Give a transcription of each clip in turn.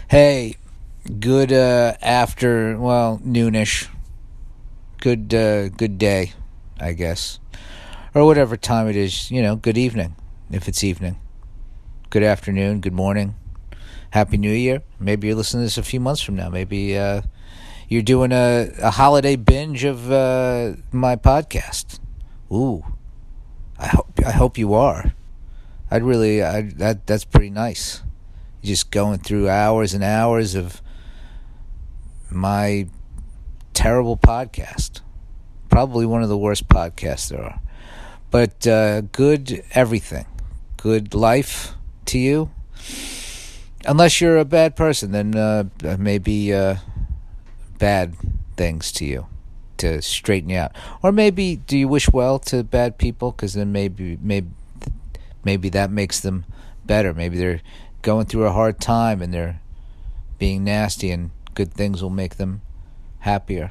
Hey, good noonish. Good day, I guess. Or whatever time it is, good evening, if it's evening. Good afternoon, good morning. Happy New Year. Maybe you're listening to this a few months from now. Maybe you're doing a holiday binge of my podcast. Ooh, I hope you are. That's pretty nice. Just going through hours and hours of my terrible podcast. Probably one of the worst podcasts there are. But good everything. Good life to you. Unless you're a bad person, then maybe bad things to you to straighten you out. Or maybe do you wish well to bad people? Because then maybe that makes them better. Maybe they're going through a hard time and they're being nasty, and good things will make them happier.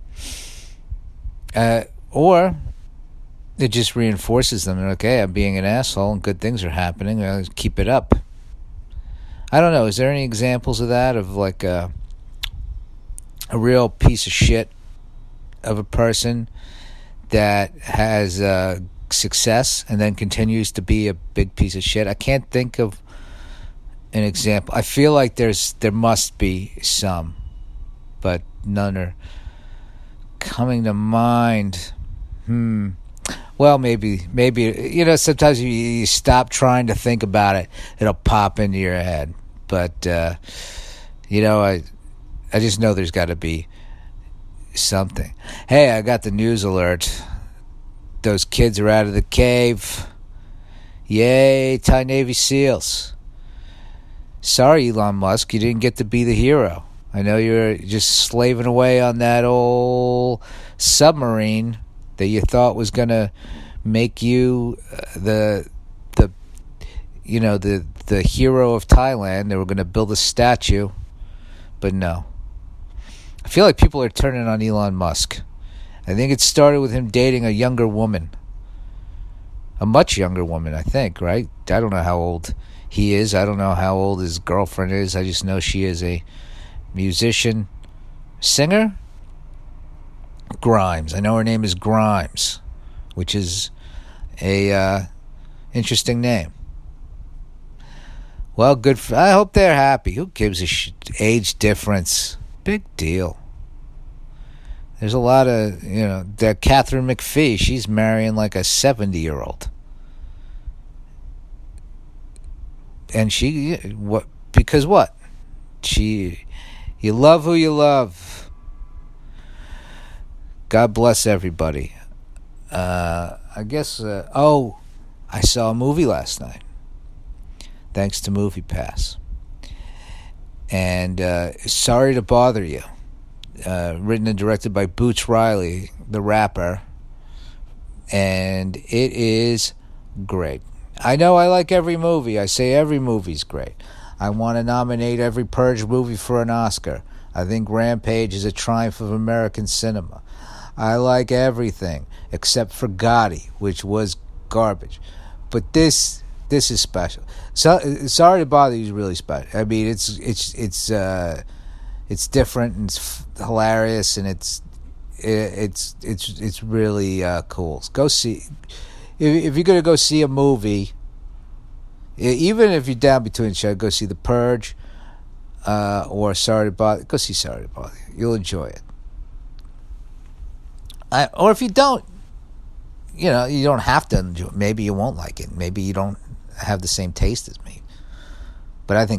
Or it just reinforces them. Okay, I'm being an asshole and good things are happening. I'll keep it up. I don't know. Is there any examples of that? Of like a real piece of shit of a person that has success and then continues to be a big piece of shit? I can't think of an example. I feel like there must be some, but none are coming to mind. Well, maybe sometimes you stop trying to think about it, it'll pop into your head. But I just know there's got to be something. Hey, I got the news alert. Those kids are out of the cave. Yay, Thai Navy SEALs. Sorry, Elon Musk, you didn't get to be the hero. I know you're just slaving away on that old submarine that you thought was going to make you the hero of Thailand. They were going to build a statue, but no. I feel like people are turning on Elon Musk. I think it started with him dating a younger woman. A much younger woman, I think, right? I don't know how old he is. I don't know how old his girlfriend is. I just know she is a musician. Singer? Grimes. I know her name is Grimes, which is a interesting name. Well, good. I hope they're happy. Who gives a age difference? Big deal. There's a lot of, that Catherine McPhee, she's marrying like a 70-year-old. And because what? You love who you love. God bless everybody. I guess, I saw a movie last night. Thanks to MoviePass. And Sorry to Bother You. Written and directed by Boots Riley, the rapper. And it is great. I know I like every movie. I say every movie's great. I want to nominate every Purge movie for an Oscar. I think Rampage is a triumph of American cinema. I like everything except for Gotti, which was garbage. But this is special. So, Sorry to Bother You is really special. I mean, it's different and it's hilarious, and it's really cool. Go see. If you're going to go see a movie, even if you're down between shows, go see The Purge or Sorry to Bother. Go see Sorry to Bother You. You'll enjoy it. Or if you don't, you don't have to enjoy it. Maybe you won't like it. Maybe you don't have the same taste as me. But I think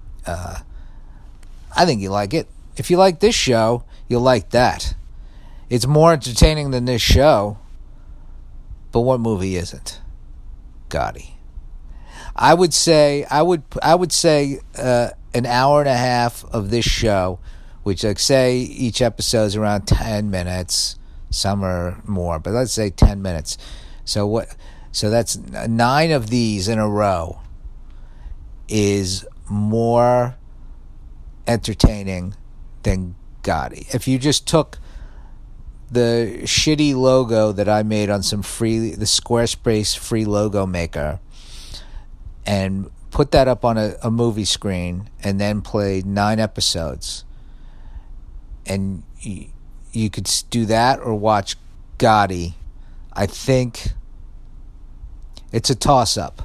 you like it. If you like this show, you'll like that. It's more entertaining than this show. But what movie isn't? Gotti. I would say an hour and a half of this show, which say each episode is around 10 minutes. Some are more, but let's say 10 minutes. So that's 9 of these in a row is more entertaining than Gotti. If you just took the shitty logo that I made on the Squarespace free logo maker and put that up on a movie screen and then play 9 episodes, and you could do that or watch Gotti, I think it's a toss-up.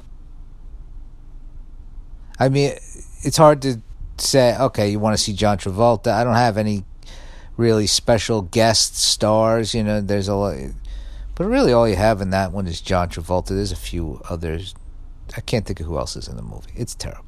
I mean, it's hard to say, okay, you want to see John Travolta. I don't have any really special guest stars. There's a lot. But really all you have in that one is John Travolta. There's a few others. I can't think of who else is in the movie. It's terrible.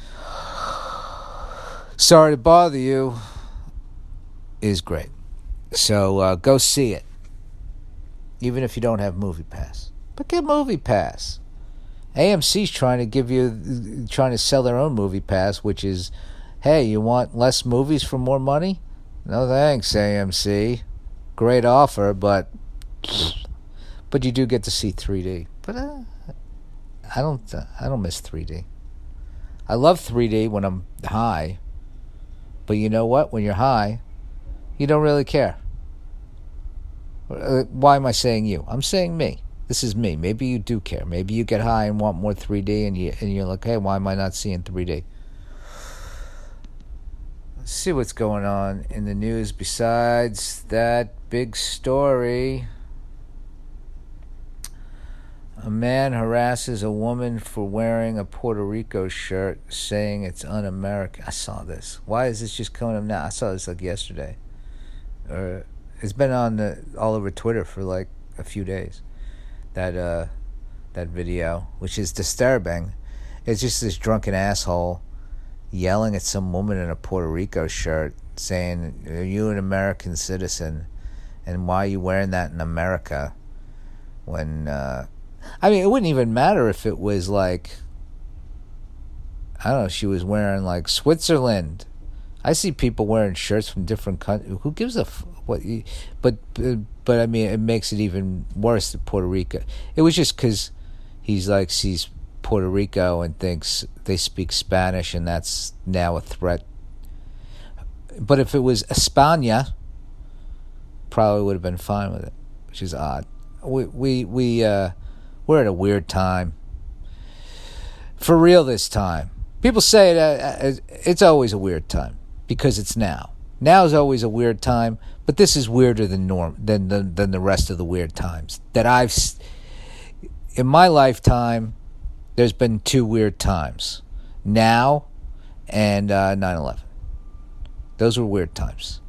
Sorry to Bother You is great. So go see it. Even if you don't have MoviePass. But get MoviePass. AMC's trying to sell their own MoviePass, which is, hey, you want less movies for more money? No thanks, AMC. Great offer, but you do get to see 3D. But I don't miss 3D. I love 3D when I'm high, but you know what? When you're high, you don't really care. Why am I saying you? I'm saying me. This is me. Maybe you do care. Maybe you get high and want more 3D, and you're like, hey, why am I not seeing 3D? Let's see what's going on in the news besides that big story. A man harasses a woman for wearing a Puerto Rico shirt, saying it's un-American. I saw this. Why is this just coming up now? I saw this like yesterday. It's been on all over Twitter for like a few days. That video, which is disturbing. It's just this drunken asshole yelling at some woman in a Puerto Rico shirt, saying, "Are you an American citizen? And why are you wearing that in America?" When I mean, it wouldn't even matter if it was like, I don't know, she was wearing like Switzerland. I see people wearing shirts from different countries. Who gives a what? But I mean, it makes it even worse that Puerto Rico. It was just because he's like sees Puerto Rico and thinks they speak Spanish, and that's now a threat. But if it was España, probably would have been fine with it, which is odd. We're at a weird time. For real this time. People say it's always a weird time because it's now. Now is always a weird time, but this is weirder than the rest of the weird times that I've in my lifetime. There's been 2 weird times, now and 9/11. Those were weird times.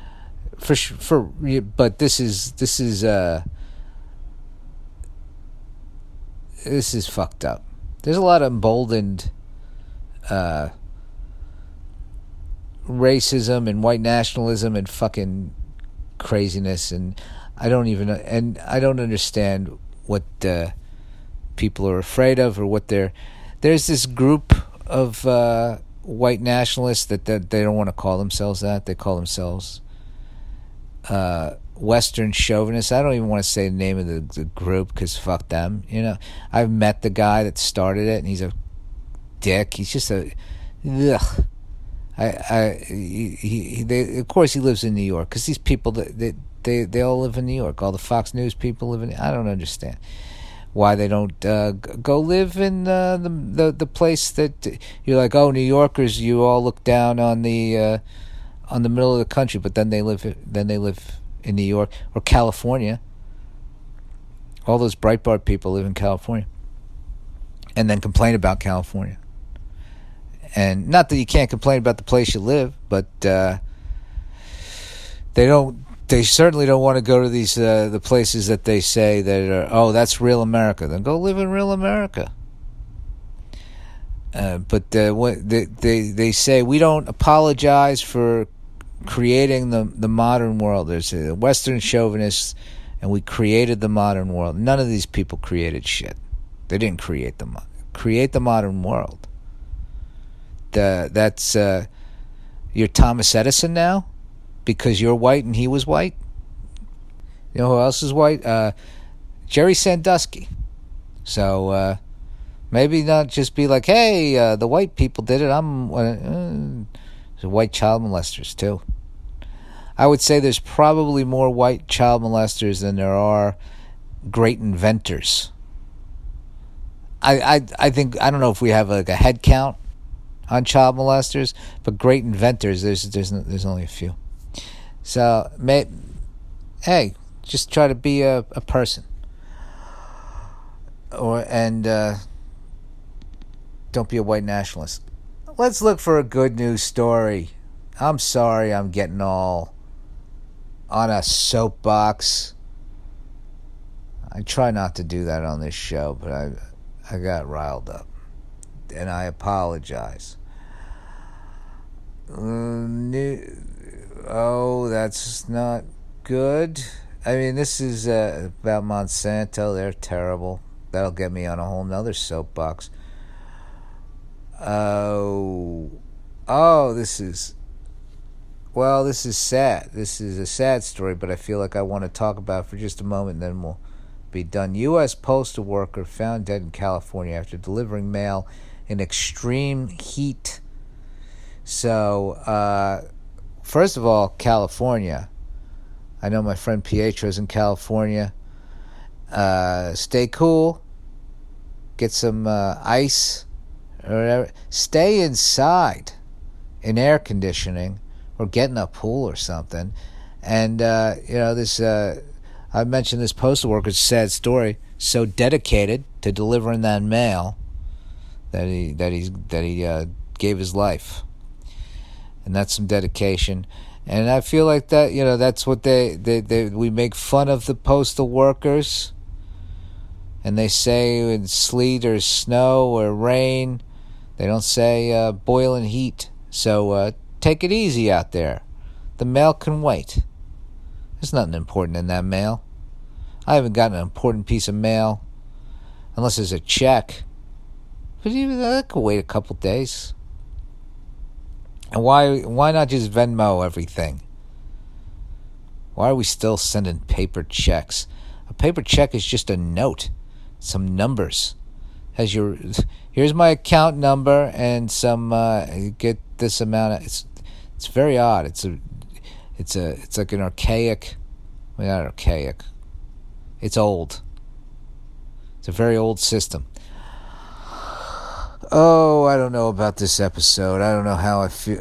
But this is fucked up. There's a lot of emboldened racism and white nationalism and fucking craziness, and I don't understand what people are afraid of or what there's this group of white nationalists that they don't want to call themselves that. They call themselves Western chauvinists. I don't even want to say the name of the group because fuck them. I've met the guy that started it, and he's a dick. He's just a ugh. Of course he lives in New York because these people they all live in New York. All the Fox News people live in. I don't understand why they don't go live in the place that you're like, oh, New Yorkers, you all look down on the middle of the country, but then they live in New York or California. All those Breitbart people live in California and then complain about California. And not that you can't complain about the place you live, but they certainly don't want to go to these the places that they say that are, oh, that's real America. Then go live in real America. But they say we don't apologize for creating the modern world. There's Western chauvinists, and we created the modern world. None of these people created shit. They didn't create the modern world. That's you're Thomas Edison now because you're white and he was white. You know who else is white? Jerry Sandusky. So maybe not just be like, hey, the white people did it. There's white child molesters too. I would say there's probably more white child molesters than there are great inventors. I think, I don't know if we have like a head count on child molesters, but great inventors, there's only a few. So, hey, just try to be a person, and don't be a white nationalist. Let's look for a good news story. I'm sorry I'm getting all on a soapbox. I try not to do that on this show, but I got riled up, and I apologize. Oh, that's not good. I mean, this is about Monsanto. They're terrible. That'll get me on a whole nother soapbox. Oh, this is sad. This is a sad story, but I feel like I want to talk about it for just a moment, and then we'll be done. U.S. postal worker found dead in California after delivering mail in extreme heat. So, first of all, California. I know my friend Pietro's in California. Stay cool. Get some ice or whatever. Stay inside in air conditioning or get in a pool or something. And, this, I mentioned this postal worker's sad story, so dedicated to delivering that mail that he gave his life. And that's some dedication. And I feel like that, that's what we make fun of the postal workers. And they say in sleet or snow or rain, they don't say boiling heat. So take it easy out there. The mail can wait. There's nothing important in that mail. I haven't gotten an important piece of mail unless there's a check. But even that could wait a couple days. And why not just Venmo everything? Why are we still sending paper checks? A paper check is just a note, some numbers. Here's my account number and some get this amount. It's very odd. It's like an archaic. Well, not archaic. It's old. It's a very old system. Oh, I don't know about this episode. I don't know how I feel.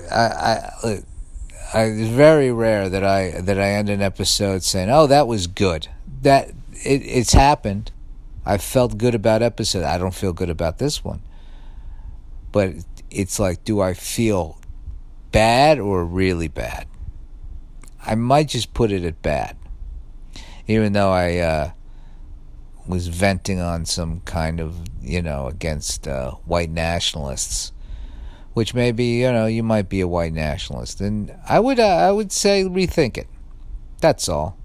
It's very rare that I end an episode saying, "Oh, that was good." It's happened. I felt good about episode. I don't feel good about this one. But it's like, do I feel bad or really bad? I might just put it at bad, even though I was venting on some kind of, against white nationalists, which maybe, you might be a white nationalist, and I would say rethink it. That's all.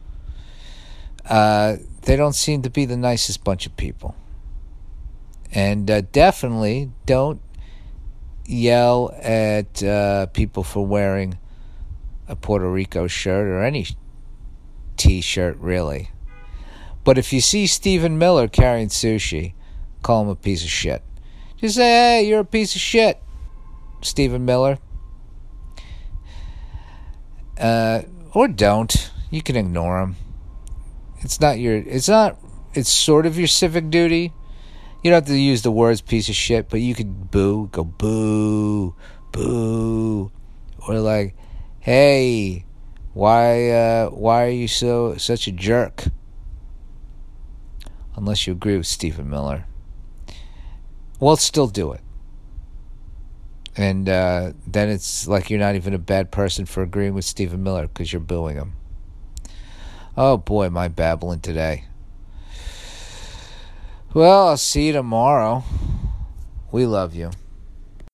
They don't seem to be the nicest bunch of people, and definitely don't yell at people for wearing a Puerto Rico shirt or any T-shirt, really. But if you see Stephen Miller carrying sushi, call him a piece of shit. Just say, "Hey, you're a piece of shit, Stephen Miller." Or don't. You can ignore him. It's sort of your civic duty. You don't have to use the words piece of shit, but you could go boo, boo. Or like, "Hey, why are you such a jerk?" Unless you agree with Stephen Miller. Well, still do it. And then it's like you're not even a bad person for agreeing with Stephen Miller because you're booing him. Oh boy, am I babbling today. Well, I'll see you tomorrow. We love you.